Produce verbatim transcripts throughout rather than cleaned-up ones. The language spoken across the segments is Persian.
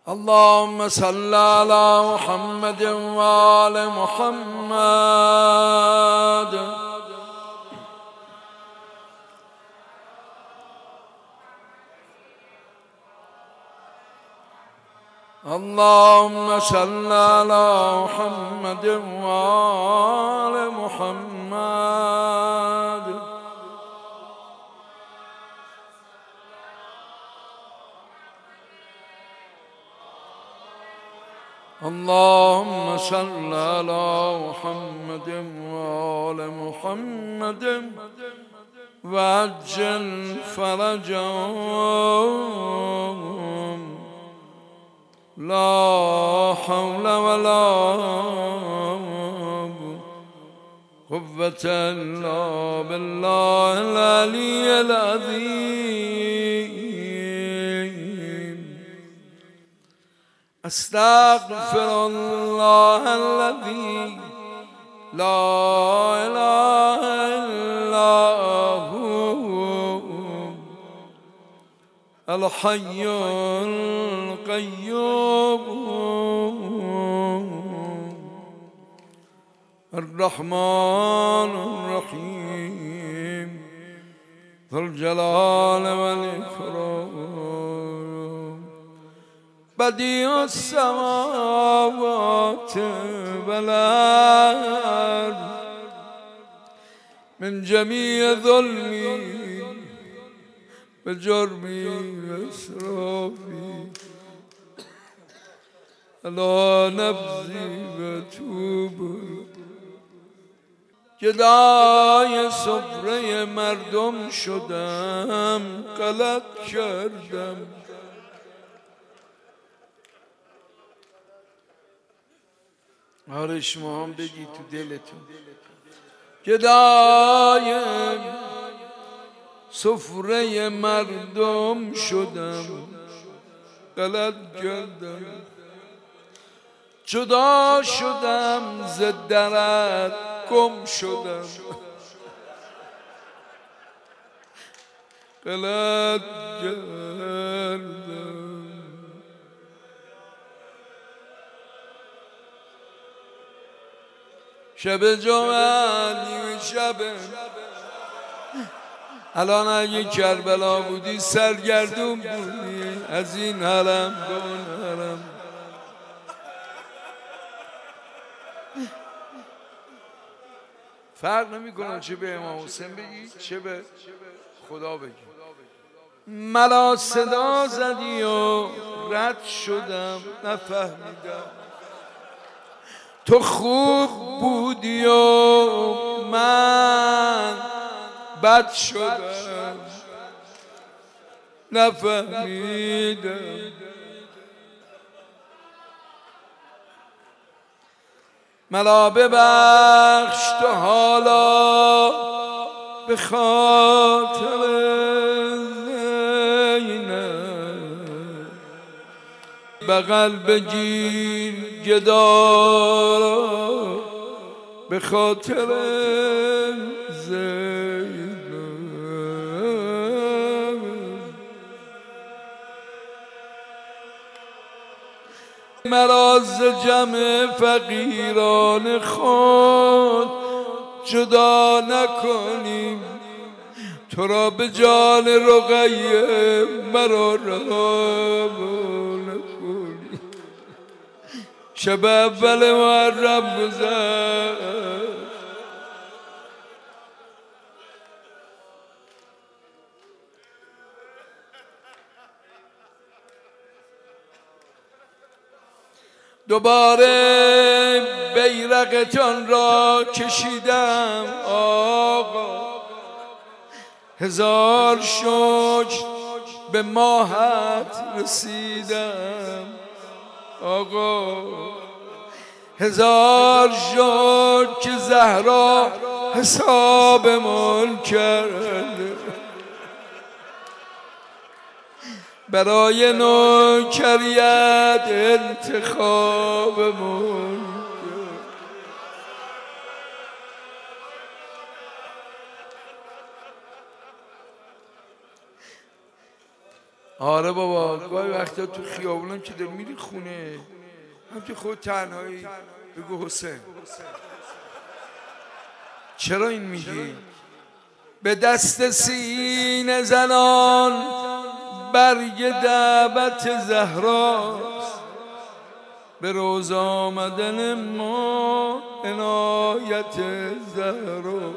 اللهم صل على محمد وآل محمد. اللهم صل على محمد وآل محمد. اللهم صل على محمد وآل محمد وعجل فرجهم. لا حول ولا قوة إلا بالله العلي العظيم. استغفر الله الذي لا إله إلا هو الحي القيوم الرحمن الرحيم ذو الجلال والإكرام بديع السماوات والأرض من جميع ظلمي بجرمي وإسرافي على نفسي بتوب. گدای سفره مردم شدم، غلط کردم. آره شما هم بگی تو دلتون. گدای سفره مردم شدم، غلط کردم. جدا شدم ز درت، گم شدم. غلط کردم. شب جمعه نیمه شب، الان اگه کربلا بودی سرگردون بودی از این حرم به اون حرم. فرق نمی کنه چه به امام حسین بگی چه به خدا بگی. مرا صدا زدی و رد شدم، نفهمیدم تو خوب بودی و من بد شدم، نفهمیدم. مرا ببخش تو حالا به خاطر زینب، بغل بگیر گدا را به خاطر زینب. مرا ز جمع فقیران خود جدا نکنیم، تو را به جان رقیه مرا رها نکنیم. شب اول محرم گذشت، دوباره بیرقتان را کشیدم آقا. هزار شکر به ماهت رسیدم آقا. هزار شکر که زهرا حسابمون کرد، برای نوکریت انتخابمون. آره بابا، گاهی وقتا تو خیابونم که دل میری خونه هم که خود تنهایی بگو حسین چرا این میگی؟ به دست سینه زنان برگ دعوت زهراست، به روز آمدن ما عنایت زهرا.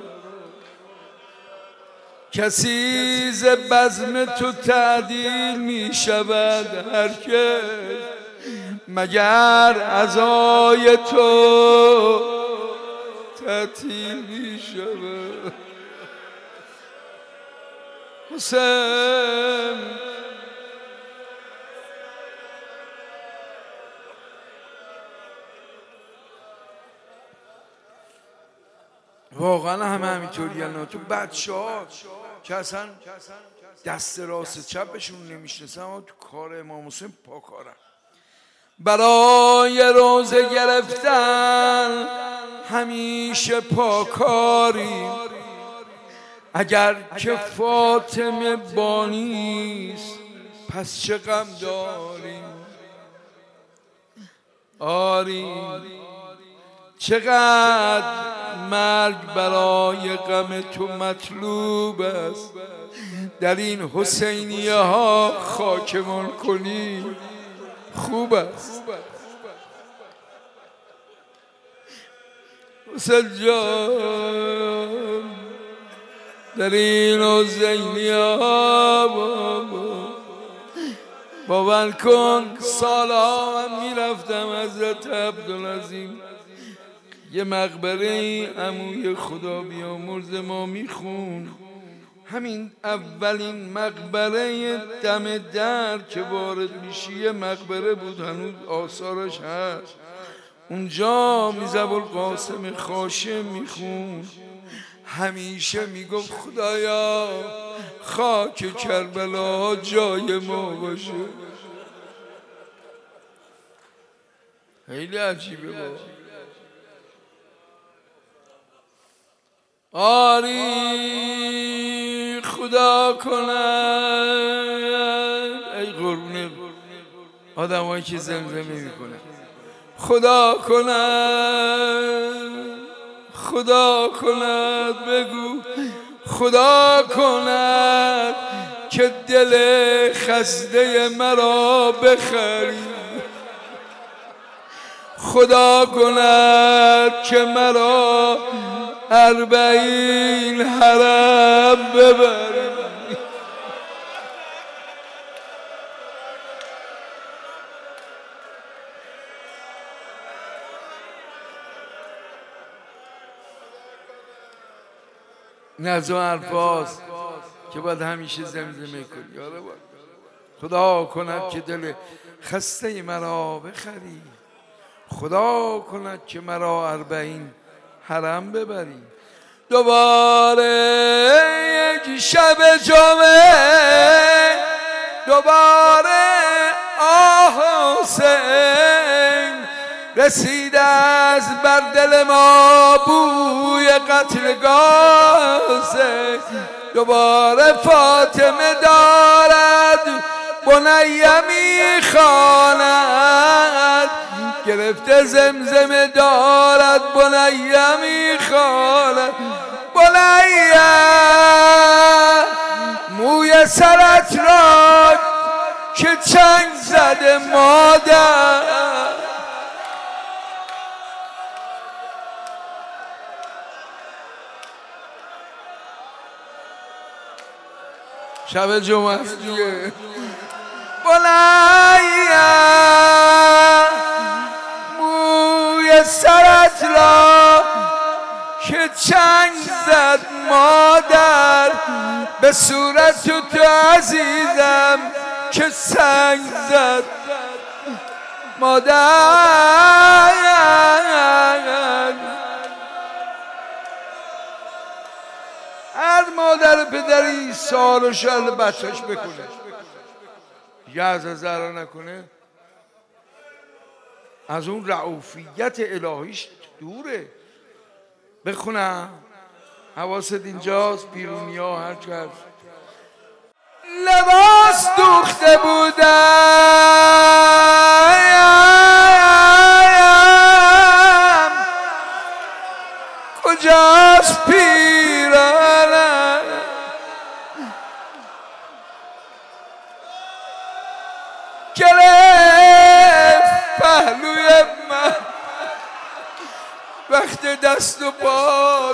کسی ز بزم تو تعدیل می شود هرگز، مگر عزای تو تعطیل می شود. حسین واقعا همه همینطوری هستن. تو بچه ها که اصلا دست راست چپشون نمیشناسن اما تو کار امام حسین پاکارن. برای روزه گرفتن همیشه پاکاری، اگر که فاطمه بانیست پس چه غم داریم. آری چقدر مرگ برای غم تو مطلوب است، در این حسینیه ها خاکمان کنی خوب است. حسین جان در این حسینیه ها باور کن سالها من میرفتم حضرت عبدالعظیم یه مقبره ای عموی خدا بیامرز ما میخون. همین اولین مقبره دم در که وارد میشی یه مقبره بود، هنوز آثارش هست. اونجا میزب القاسم خاشم میخون، همیشه میگفت خدایا خاک کربلا جای ما باشه. خیلی عجیبه با آری خدا کنن ای قربونه آدم هایی که زمزمه میکنن خدا کند خدا کند بگو خدا کند که دل خسته مرا بخری، خدا کند که مرا اربعین حرم ببری. نظر الفاظ که باید همیشه زمزمه کنی. خدا کند که دل خسته مرا بخری، خدا کند که مرا اربعین حرم ببری. دوباره یک شب جمعه دوباره آه حسین رسید از بر دل ما بوی قتلگاه حسین. دوباره فاطمه دارد بنیمی خواند، گرفته زمزمه دارد بنیمی خواند. بنیم موی سرت را که چنگ زده مادر، شب جمعه است دیگه. بنیم موی سرت را که چنگ زد مادر، به صورت تو عزیزم که سنگ زد مادر. هر مادر پدری سال و شال بچهش بکنه یه از زهرا نکنه از اون رعوفیت الهیش دوره. بخونم حواست اینجاست، بیرونی ها هر چه هست. لباس دوخته بودم کجاست پیرانم گرفت پهلوی من وقت دست و باز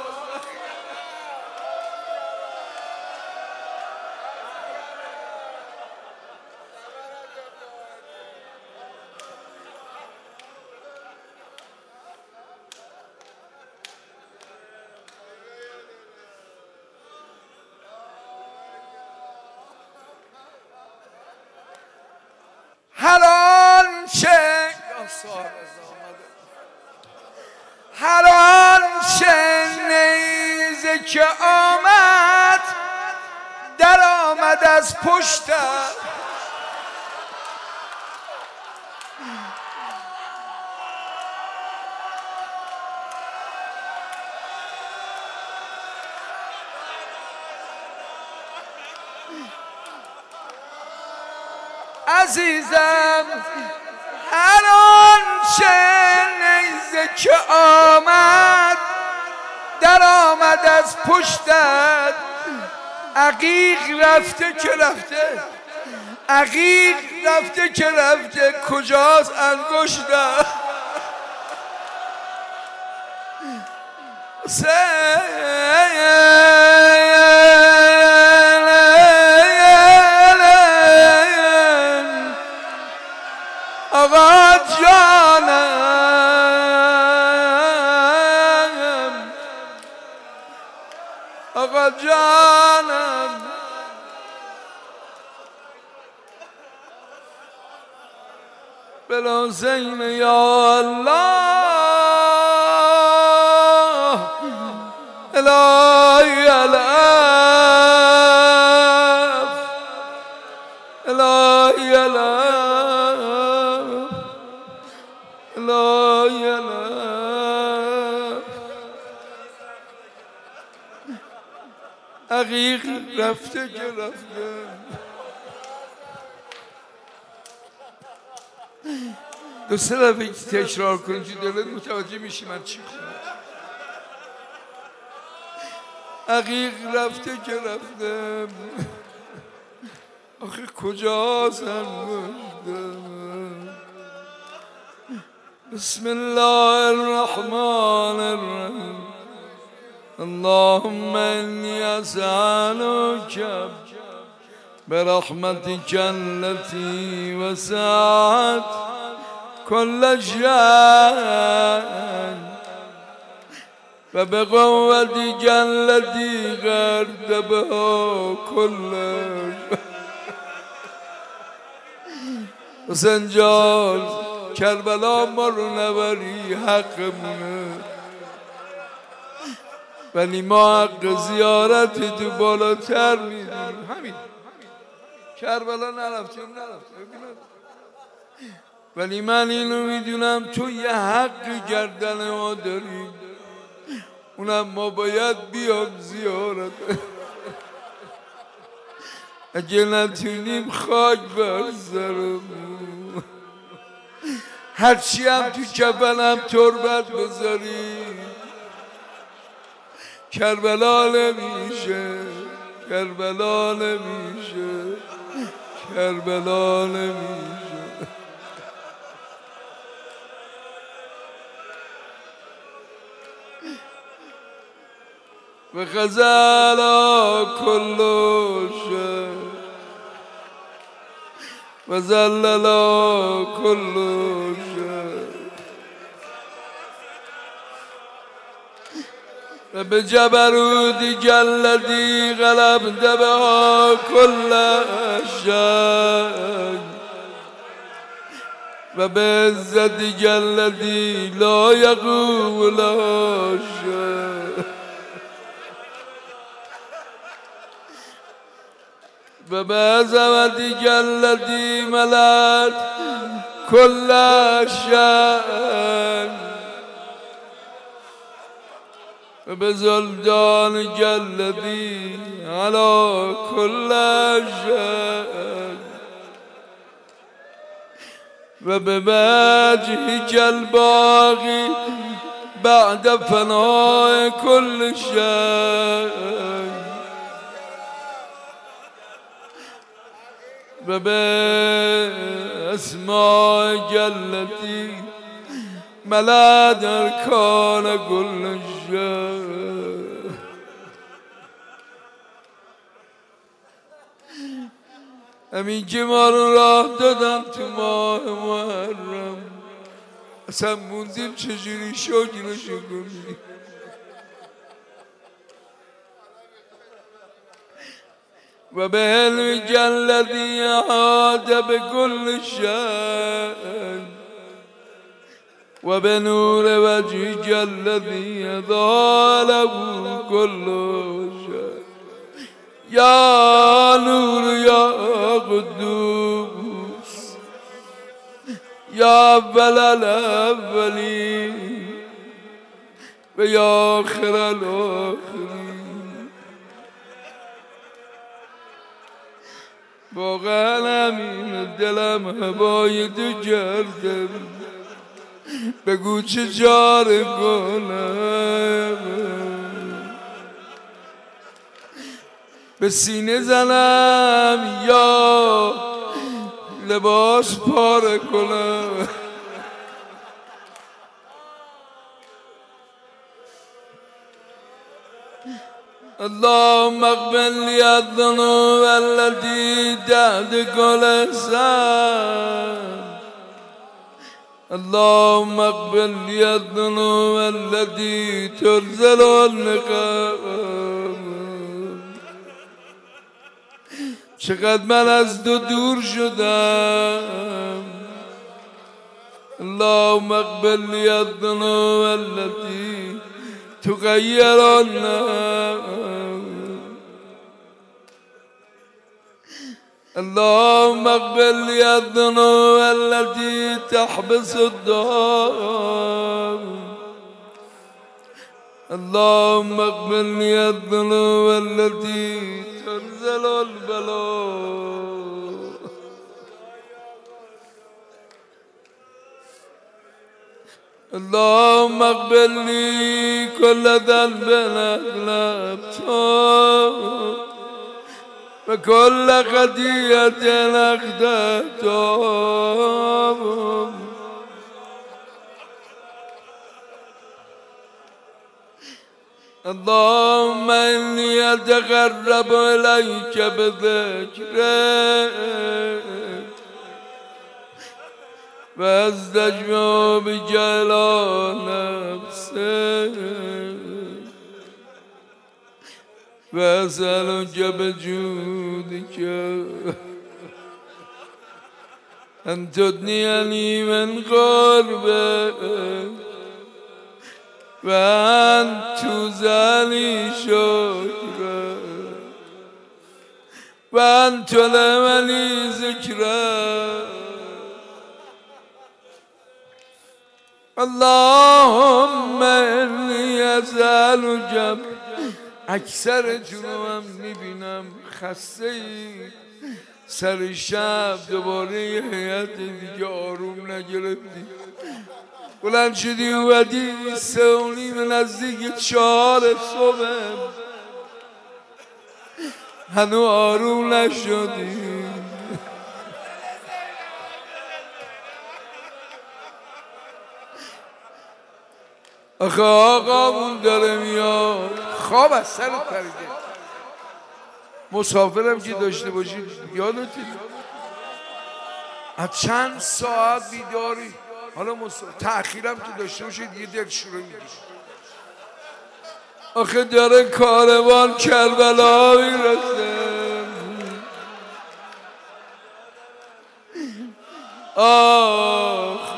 هر آنچه هر آنچه نیزه که آمد در آمد از پشتم عزیزم هر آنچه نیزه که آمد در آمد از پشتت عقیق رفته که رفته عقیق رفته که رفته کجاست انگشتم آقا جانم آقا جانم بلازین یا الله الهی الف الهی الف الهی الف عقیق رفته که رفته دو سه دفعه تکرار کنی که دلت متوجه میشی من چی خونم عقیق رفته که رفته آخه کجاست انگشتم بسم الله الرحمن الرحیم اللهم انی اسألک برحمتك التي وسعت كل شيء وبقوتك التي غرد بها كل شيء حسین جان کربلا ما رو نبری حقمونه ولی ما حق زیارت تو بالاتر میدونیم همین کربلا نرفتیم نرفتیم ولی من اینو میدونم تو یه حق گردن ما داریم اونم ما باید بیام زیارت اگه نتونیم خاک بر سرمون هرچی هم تو کفنم تربت بذاریم کربلا نمیشه کربلا نمیشه کربلا نمیشه و غزالا کل شيء و زللا کل شيء و به جبروتك الذي غلبت بها كل شيء و به عزتك الذي لا يقوم لها شيء و به عظمتك التي ملأت كل شيء به زلدان جلدی علی کل شیء و به وجهک الباقی بعد فناء كل شيء و باسمائك التي ملأت أركان كل شيء همین که ما رو راه دادن تو ماه محرم اصلا موندیم چجوری شکرشو کنیم و به علمک الذی احاط بكل شیء و به نور وجهک الذی اضاء له كل شیء یا نور یا قدوس یا اول الاولین و یا آخر الاخرین واقعا همین دلم هوای تو کرده بگو چه چاره کنم به سینه زنم یا لباس پاره کنم اللهم اقبل لي الذنوب التي تحت كل سام اللهم اقبل لي الذنوب التي تنزل النقام چقدر من از تو دور شدم اللهم اقبل لي الذنوب التي تغير النام اللهم اقبل لي الذنوب التي تحبس الدوام اللهم اقبل لي الذنوب التي تنزل البلاء اللهم اقبل لي كل ذنب أذنبته وكل خطيئة أخطأته اللهم إني أتقرب إليك بذكرك واستجمع بك إلى نفسك وأسألك بجودك أن تدنيني من قربك وأن تزالي شكرك وأن تلم لي ذكرك اللهم إني أسألك اکثرتون رو من میبینم خسته ای سر شب دوباره یه حیات دیگه آروم نگرفتی بلند شدی اومدی سه و نیم نزدیک چهار صبح هنو آروم نشدی آخه آقامون داره میاد خواب از سر پریده مسافرم که داشته باشید یادتی از چند ساعت بیداری حالا تأخیرم که داشته باشید یه دل شروع میگیشه آخه داره کاروان کربلا میرسه آخ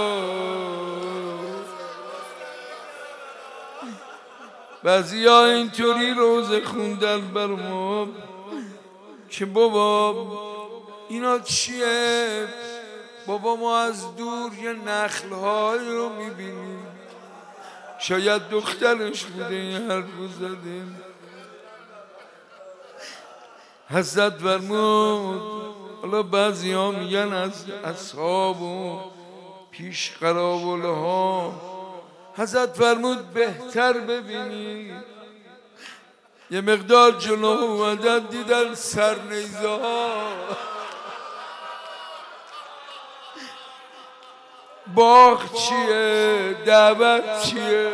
بعضی ها اینطوری روزه خوندن بر ما که بابا اینا چیه؟ بابا ما از دور یه نخل‌هایی رو میبینیم شاید دخترش بوده این حرف رو زده. حضرت فرمود حالا بعضی ها میگن از اصحاب و پیش قراوله ها، حضرت فرمود بهتر ببینی یه مقدار جلو اومدن دیدن سرنیزه ها باغ چیه دعوت چیه،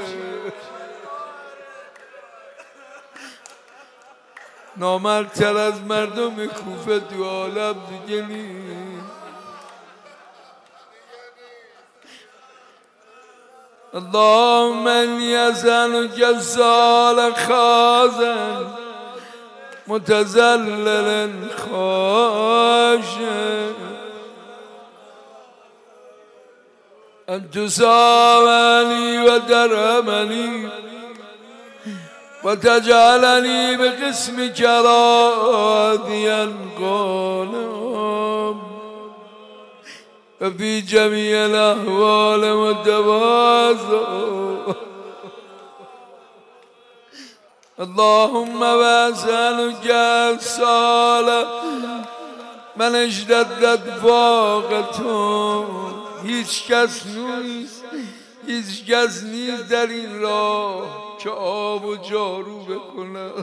نامردتر از مردم کوفه تو عالم دیگه نیست. اللهم انی اسألک سال خازن متذلل خاشع ان تصاولی و ترحمنی و تجعلنی بقسمک راضیا قانعا وفي جميع الأحوال متواضع. اللهم واسألك الصالح من اشتدت فاقته. هیچ کس نیست هیچ کس نیست در این راه که آب و جارو بکنه.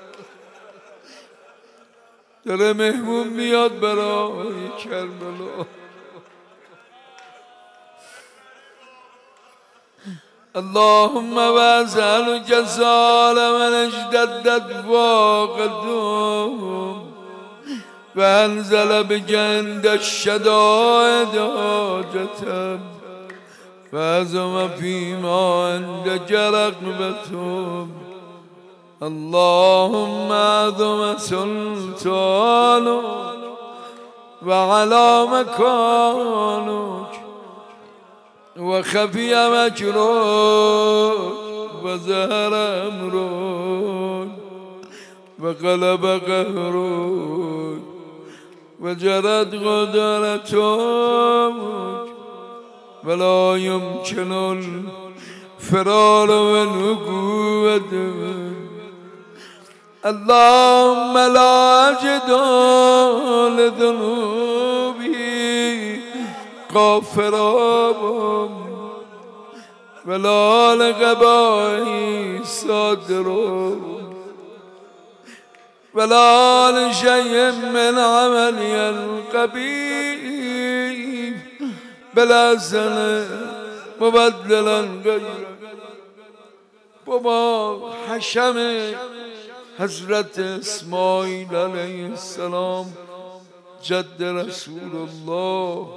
داره مهمون میاد برای کربلا. اللهم واسألك سال من اشتدت فاقته وانزل بك عند الشدائد حاجة فعزم فيما عندك رغبته. اللهم عظم سلطانك وعلى مكانك وخفي مكرك وظهر أمرك وغلب قهرك وجرت قدرتك ولا يمكن الفرار من قوتك. اللهم لا أجد لذنوبي غافرا ولا لقبائي صادرا ولا لشيء من عملي القبيح بلا سنة مبدلا غيره. بابا حشم حضرت اسماعیل علیه السلام جد رسول الله،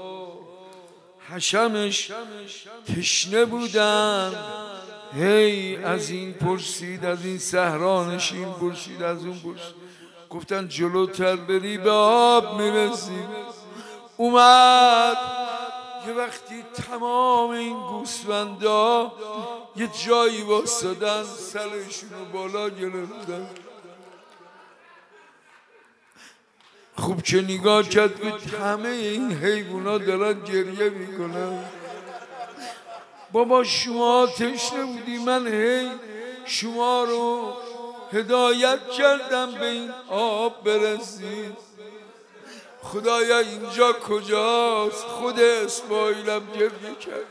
حشمش تشنه بودن، هی از این پرسید از این صحرانشین پرسید از اون پرسید، گفتن جلوتر بری به آب میرسی. اومد یه وقتی تمام این گوسفندا یه جایی واسدن سرشونو بالا گرفتن. خوب که نگاه کرد بود همه این حیوونا دارن گریه میکنن. بابا شما تشنه بودی، من هی شما رو هدایت کردم به این آب برسید. خدایا اینجا کجاست؟ خود اسماعیلم گریه کرد.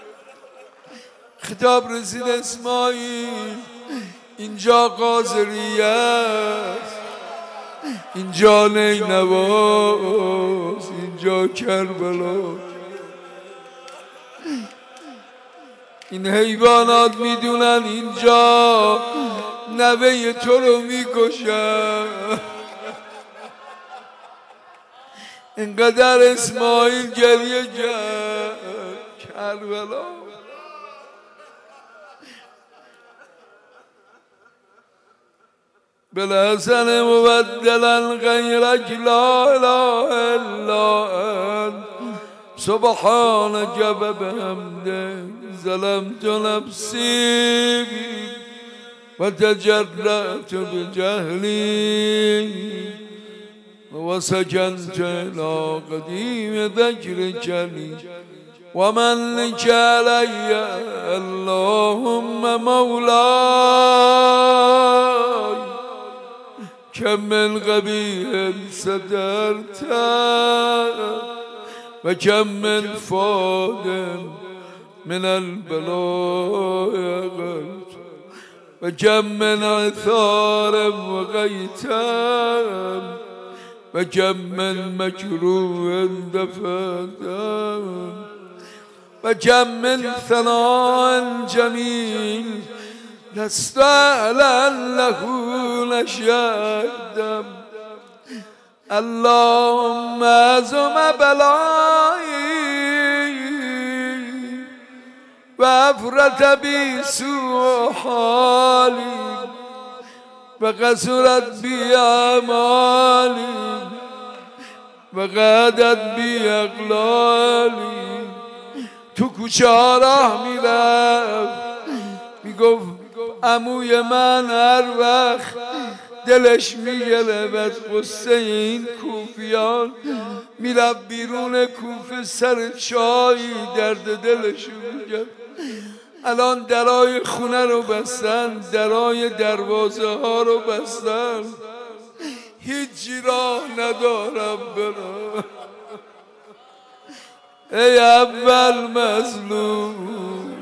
خطاب رسید اسماعیل اینجا قاضریه است، اینجا نینواست، اینجا کربلا. این حیوانات میدونن اینجا نوه تو رو میکشن. اینقدر اسماعیل گریه کرد. کربلا بالحسن مبدلا غيرك لا اله الا انت سبحانك وبحمدك ظلمت نفسي وتجرأت بجهلي وسكنت إلى قديم ذكرك لي ومن لك علي اللهم مولاي كم من قبيح سترت وكم من فاد من البلاء قلت وكم من عثار وغيتان وكم من مكروه دفعتان وكم من ثناء جميل لست أهلا له نشهد اللهم أزم بلائي وأفرت بي سوء حالي وقصرت بي أعمالي وغادت بي أغلالي تو کوچه ها راه میرفت میگفت عموی من هر وقت دلش میگرفت از قصه این کوفیان میرفت بیرون کوفه سر چایی درد دلش میگرد. الان درای خونه رو بستن، درای دروازه ها رو بستن، هیچی راه ندارم برم. ای اول مظلوم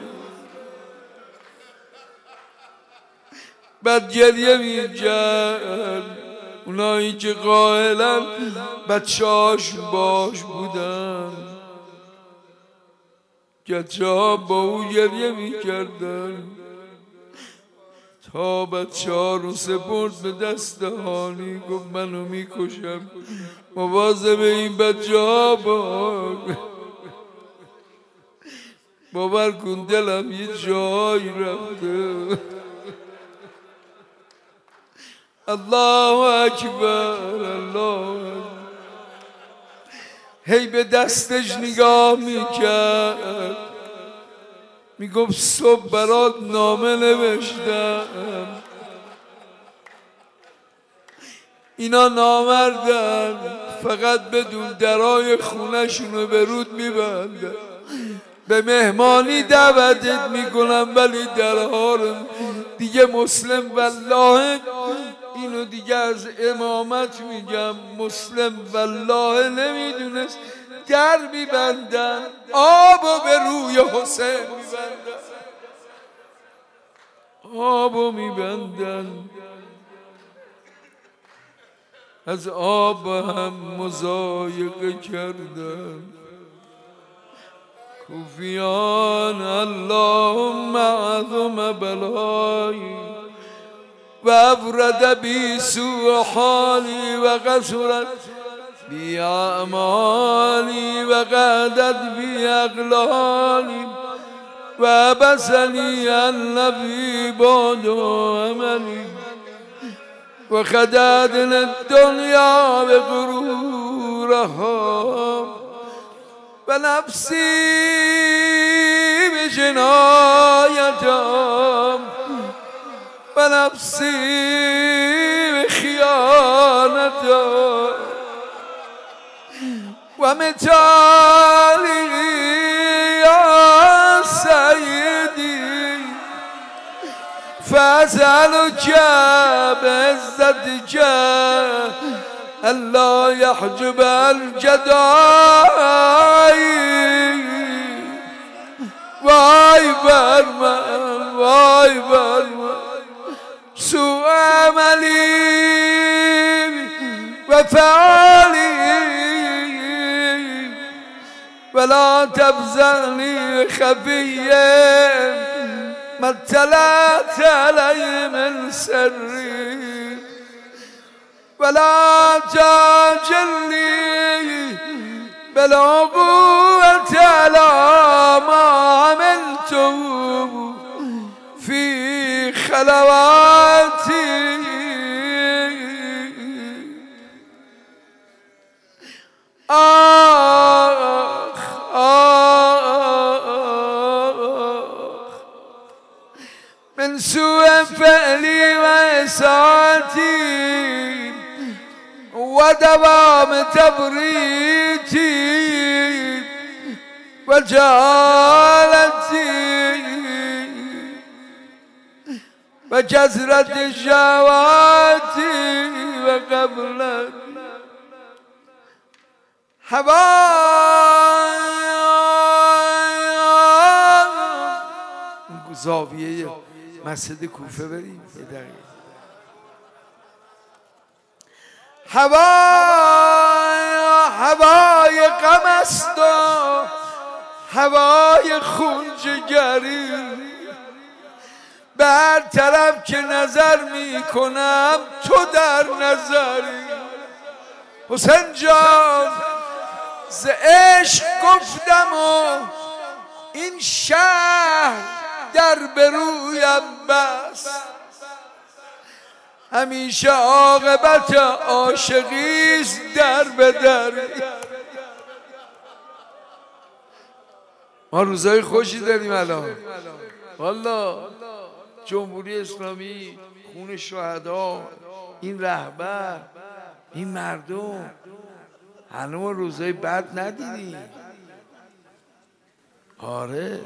بعد گریه میکرد. اونایی که قائلن بچه‌هاش باش بودن، بچه ها با او گریه میکردن تا بچه ها رو سپرد به دست هانی. گفت منو میکشم، مواظب این بچه ها باش. باور کن دلم یه جایی رفته. الله اکبر، الله اکبر. هی به دستش نگاه میکرد، میگفت صبح برات نامه نوشتم. اینا نامردن، فقط بدون درای خونه‌شونو به رود میبندن، به مهمانی دعوتت میکنم ولی درها رو دیگه. مسلم والله اینو دیگه از امامت میگم، مسلم والله نمیدونست در میبندن، آبو به روی حسین میبندن، آبو میبندن. از آب هم مضایقه کردن کوفیان. اللهم اعظم بلایی و افرد بی سوء حالی و قصرت بی اعمالی و قعدت بی اغلالی و بسنی النبی باد و عملی و خدادن الدنیا به غرورها و نفسی به جنایتم و نفسی به خیانتم و متالی یا سیدی فاسألك بعزتك ألا يحجب الجدائی. وای بر من، وای بر من، سوء عملی و فعالی ولا تبذلني خفيا ما اطلعت علي من سري ولا تعجلني بالعقوبة على ما عملته في خلواتي. آخ آخ من سوء فعلي وإساءتي ودوام تبريتي و جالتی و جزرت شواتی و قبلت هوا زاویه مسجد کوفه بریم یه دقیقه. هوا هوای غم است و هوای خونجگری، به هر طرف که نظر می کنم تو در نظری. حسین جان ز عشق گفتم و این شهر در برویم بست، همیشه عاقبت عاشقیست در به در. ما روزای خوشی داریم الان والله. جمهوری اسلامی، خون شهدا، این رهبر، این مردم، هنوز ما روزای بد ندیدیم. آره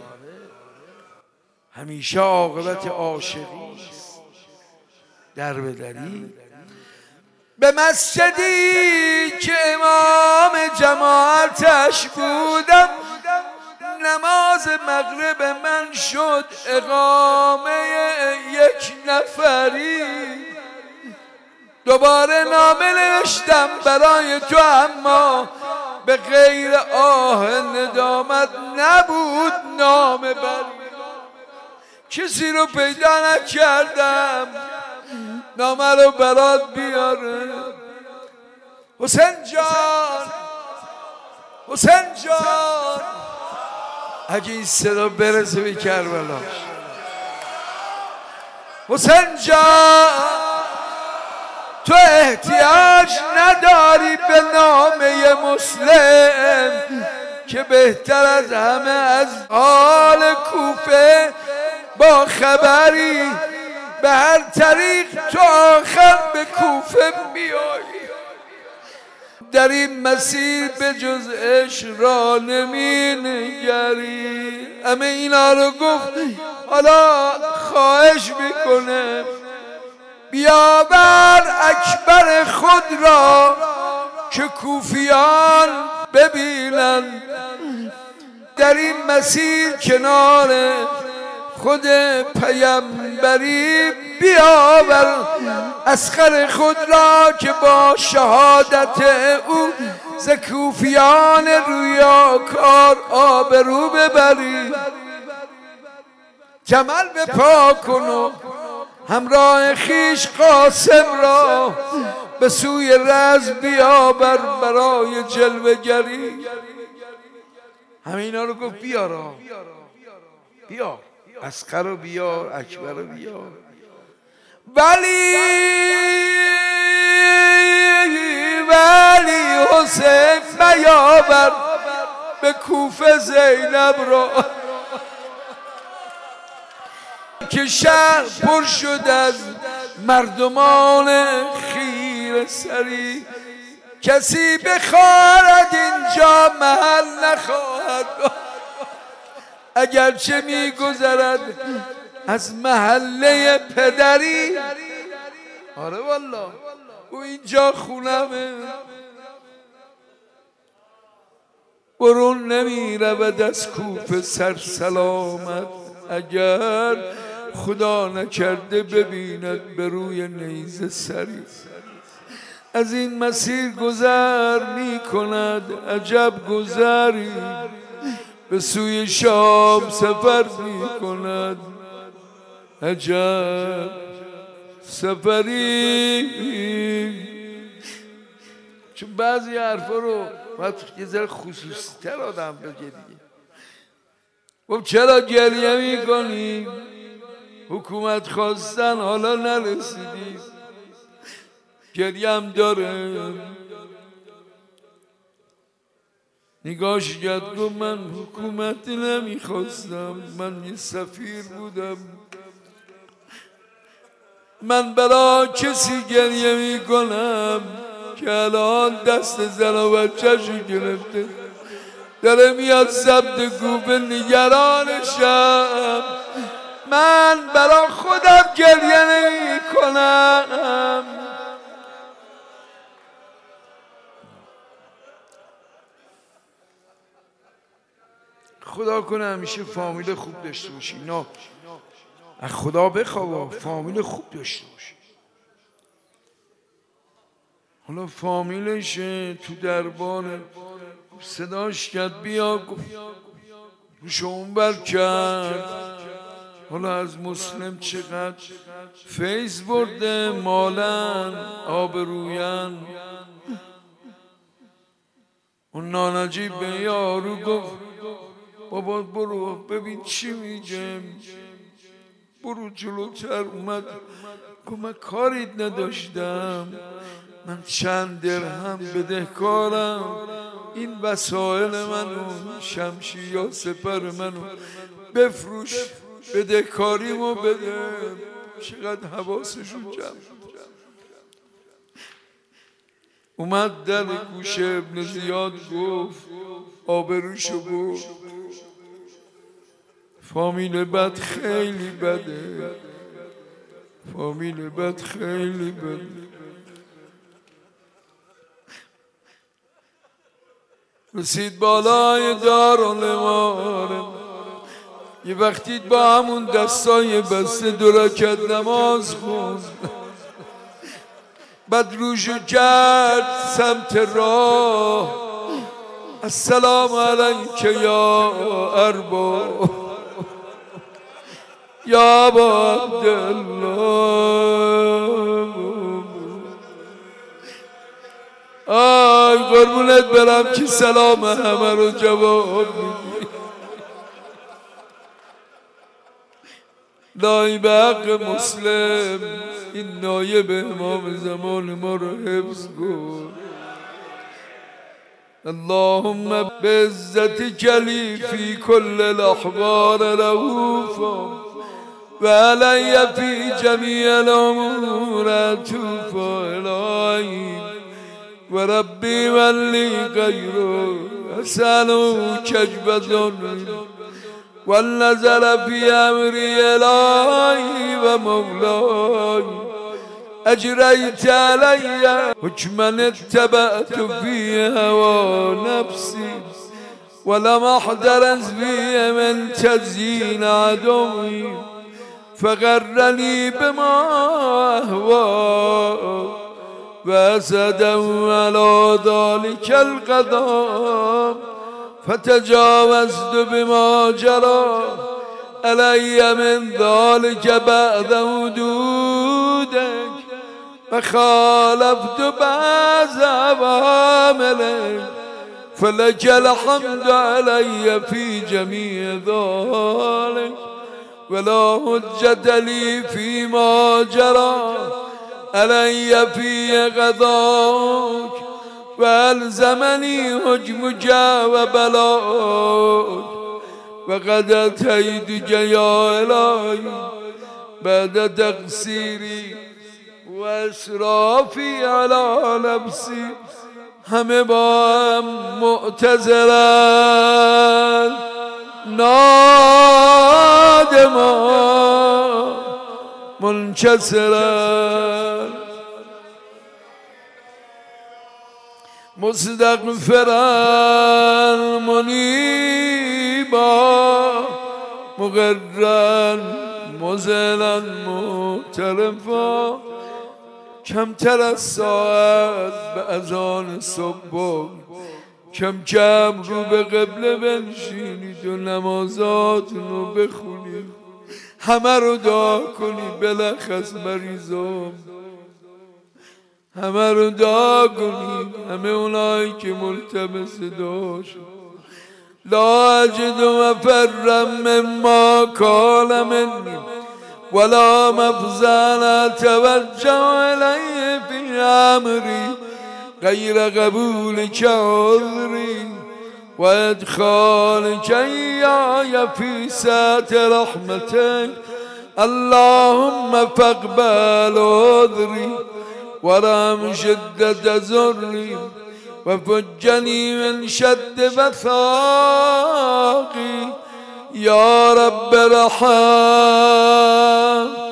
همیشه عاقبت عاشقیست در به دری. به مسجدی که امام جماعتش بودم، نماز مغرب من شد اقامه یک نفری. دوباره نامه نوشتم برای تو، اما به غیر آه ندامت نبود نامه بری. کسی رو پیدا نکردم نامه رو برات بیاره. حسین جان حسین جان اگه این صدا برسه به کربلا. حسین جان تو احتیاج نداری به نامه مسلم که بهتر از همه از حال کوفه با خبری. به هر طریق تو آخر به کوفه میایی. در این مسیر به جز عشق را نمی نگری. همه اینا رو گفت، حالا خواهش میکنه بیاور اکبر خود را که کوفیان ببینن. در این مسیر کنار خود پیامبری بیاور اصغر خود را که با شهادت او ز کوفیان رویاکار آبرو ببری. جمل به پا کن و همراه خیش قاسم را به سوی رز بیاور برای جلوه گری. همه اینا رو گفت بیارا بیار اصغر رو بیار، اکبر رو بیار. ولی ولی حسین بیاور به کوفه زینب را که شهر پر شد از مردمان خیره سری. کسی بخواهد اینجا محل نخواهد، اگرچه میگذرد از محله پدری. آره والله او اینجا خونمه، برون نمی رود از کوفه سر سلامت. اگر خدا نکرده ببیند به روی نیزه سری. از این مسیر گذر می کند عجب گذری، به سوی شام سفر می کند عجب سفری. چون بعضی حرفا رو باید یه ذره خصوصی تر آدم بگه دیگه. گفت چرا گریه می کنی؟ حکومت خواستن حالا نرسیدی. گریه هم داره. نگاش کرد گفت من حکومت نمیخواستم، من یه سفیر بودم. من برای کسی گریه میکنم که الان دست زن و بچه‌شو گرفته داره میاد ضبط گوبه نگرانشم، من برا خودم گریه نمی کنم. خدا کنه همیشه فامیل خوب داشته باشی. نه از خدا بخوا فامیل خوب داشته باشی. حالا فامیلش تو دربار صداش کرد بیا، روش اون بر کرد. حالا از مسلم چقدر فیض برده، مالن آبروین. اون نانجیب به یارو گفت بابا برو ببین چی میگه. برو جلوتر. اومد گفت من کاریت نداشتم، من چند درهم بدهکارم، این وسایل منو، شمشیر یا سپر منو بفروش، بدهکاریمو بده. چقدر حواسشون جمع. اومد در گوش ابن زیاد گفت آبروشو برد. فامیل بد خیلی بده، فامیل بد خیلی بده. رسید بالای دارالاماره، یه وقتی با همون دستای بسته دو رکعت نماز خوند. بعد روشو کرد سمت راه. السلام علیک یا ارباب یا ابا عبدالله. آی قربونت برم که سلام همه رو جواب میدی. نایب حق مسلم، این نایب امام زمان ما رو حفظ کن. اللهم بعزتك لي في كل الاحوال رؤوفا وعلي في جميع الامور عطوفا الهی و ربی ولی غیره اسألو کجب ظلم والنظر في امری الهی و مولاي اجریت علی حکما اتبعت فی هوا نفسی ولم احضر فی من تزیین عدوی فغرنی بما اهوا واسدوا على ذلك القضاء فتجاوزت بما جرى علي من ذلك بعد حدودك فخالفت بعض أوامرك فلك الحمد علي في جميع ذلك ولا حجة لي فيما جرى علي في قضاءك والزمني حكمك وبلاءك وقد أتيتك يا إلهي بعد تقصيري واسرافي على نفسي همه با هم معتذرن نادمان منکسرن مستغفرن منیبا مغرن مزلن معترفا کمتر از ساعت به اذان صبح کم کم رو به قبله بنشینید و نمازاتون رو بخونید، همه رو دعا کنید، بلخص مریضام همه رو دعا کنید، همه اونایی که ملتمس دعا شد. لا اجد مفرا مما قال منی ولا مفزع توجه الیه فی امری غیر قبولک عذری و ادخالک ایای فی سعة رحمتک اللهم فاقبل عذری ورحم شدة ضری وفجني من شد وثاقي يا رب رحم